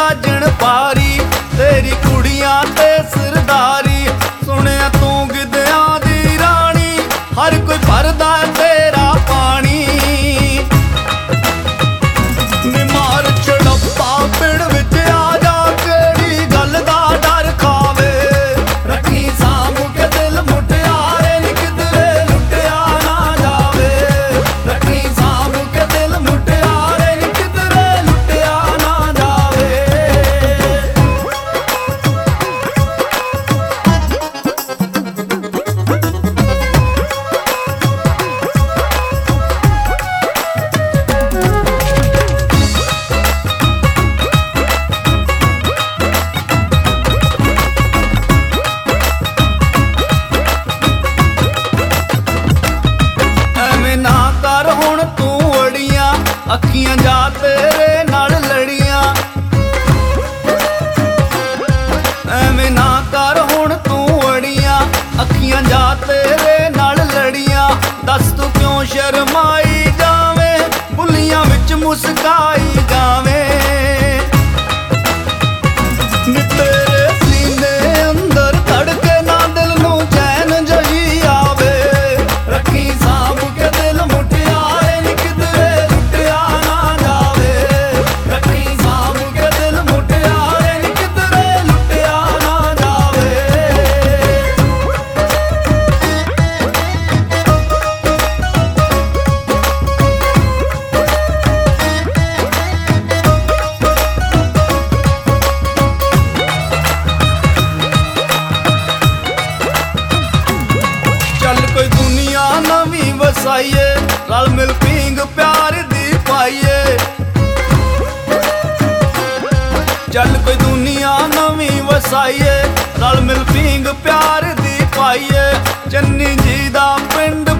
ਸਾਜਣ ਪਾਰੀ, ਤੇਰੀ ਕੁੜੀਆਂ ਤੇ ਸਰਦਾਰੀ। ਸੁਣਿਆ ਤੂੰ ਗਿੱਧਿਆਂ ਦੀ ਰਾਣੀ, ਹਰ ਕੋਈ ਭਰਦਾ ਤੇਰਾ ਪਾਣੀ। ਨਿਮਾਰ ਚੜੱਪਾ ਪਿੰਡ ਵਿੱਚ ਆ ਜਾ, ਕਿਹੜੀ ਗੱਲ ਦਾ ਡਰ ਖਾਵੇ। ਰੱਖੀ ਸਾਂਭ ਕੇ ਦਿਲ ਮੁਟਿਆਰੇ ਨੀ ਕਿਧਰੇ ਲੁੱਟਿਆ ਨਾ ਜਾਵੇ। ਰੱਖੀ ਸਾਂਭ ਕੇ ਦਿਲ ਮੁਟਿਆਰੇ ਨੀ ਕਿਧਰੇ ਲੁੱਟਿਆ ਨਾ ਜਾਵੇ। ਐਵੇਂ ਨਾ ਕਰ ਹੁਣ ਤੂੰ ਅੜੀਆਂ, ਅੱਖੀਆਂ ਜਾ ਤੇਰੇ ਨਾਲ ਲੜੀਆਂ। ਐਵੇਂ ਨਾ ਕਰ ਹੁਣ ਤੂੰ ਅੜੀਆਂ, ਅੱਖੀਆਂ ਜਾ ਤੇਰੇ ਨਾਲ ਲੜੀਆਂ। ਦੱਸ ਤੂੰ ਕਿਉਂ ਸ਼ਰਮਾਈ ਜਾਵੇਂ, ਬੁੱਲੀਆਂ ਵਿੱਚ ਮੁਸਕਾਈ ਜਾਵੇਂ। ਨੀ ਤੇਰੇ ਸੀਨੇ ਅੰਦਰ ਧੜਕੇ ਨਾ ਦਿਲ ਨੂੰ ਚੈਨ ਜਹੀ ਆਵੇ। ਰੱਖੀ ਸਾਂਭ ਕੇ ਦਿਲ ਮੁਟਿਆਰੇ ਨੀ ਕਿਧਰੇ ਲੁੱਟਿਆ ਨਾ ਜਾਵੇ। ਰੱਖੀ ਸਾਂਭ ਕੇ ਦਿਲ ਮੁਟਿਆਰੇ ਨੀ ਕਿਧਰੇ ਲੁੱਟਿਆ ਨਾ ਜਾਵੇ। ਚੱਲ ਕੋਈ ਦੁਨੀਆ ਨਵੀਂ ਵਸਾਈਏ, ਰਲ ਮਿਲ ਪੀਂਗ ਪਿਆਰ ਦੀ ਪਾਈਏ। ਚੱਲ ਕੋਈ ਦੁਨੀਆ ਨਵੀਂ ਵਸਾਈਏ, ਰਲ ਮਿਲ ਪੀਂਗ ਪਿਆਰ ਦੀ ਪਾਈਏ। ਚੰਨੀ ਜੀ ਦਾ ਪਿੰਡ